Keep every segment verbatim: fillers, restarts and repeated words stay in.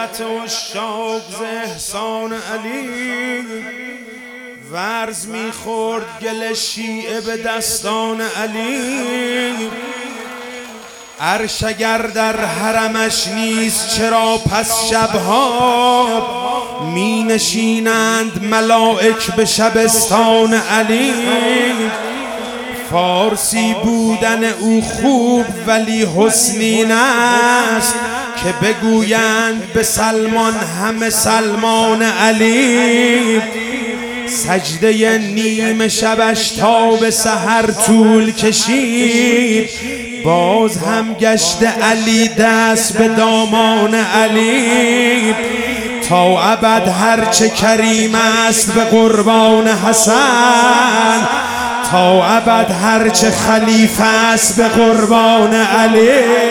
غیرت عشاق ز احسان علی ورز میخورد گل شیعه به دستان علی. عرش اگر در حرمش نیست چرا پس شبها می نشینند ملائک به شبستان علی. فارسی بودن او خوب ولی حسنین است که بگویند به سلمان همه سلمان علی. سجده نیم شبش تا به سحر طول کشید باز هم گشت علی دست به دامان علی. تا ابد هرچه کریم است به قربان حسن تا ابد هرچه خلیفه است به قربان علی.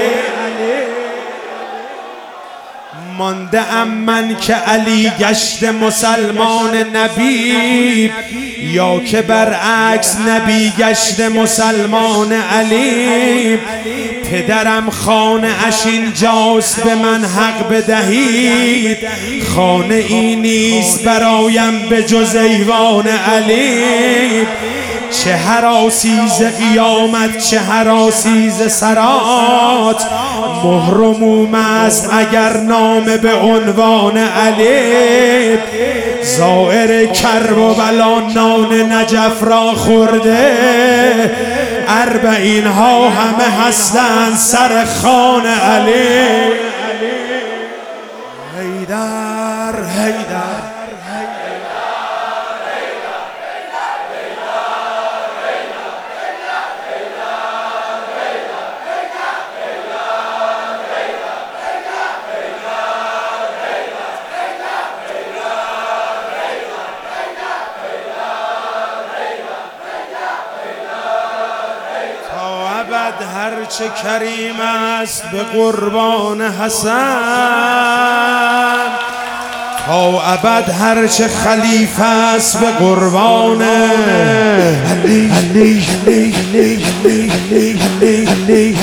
مانده ام من که علی گشت مسلمان نبی یا که برعکس نبی گشت مسلمان علی. پدرم خانه اش اینجاست به من حق بدهید خانه ای نیست برایم به جز ایوان علی. چه هراسی ز قیامت چه هراسی ز سرات مهر و موم است اگر نامه به عنوان علی. زائر کربلا نان نجف را خورده اربعین ها همه هستند سر خوان علی. حیدر حیدر هرچه کریم است به قربان حسن تا ابد هرچه خلیفه است به قربان علی. علی علی علی علی علی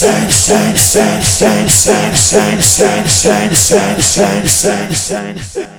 علی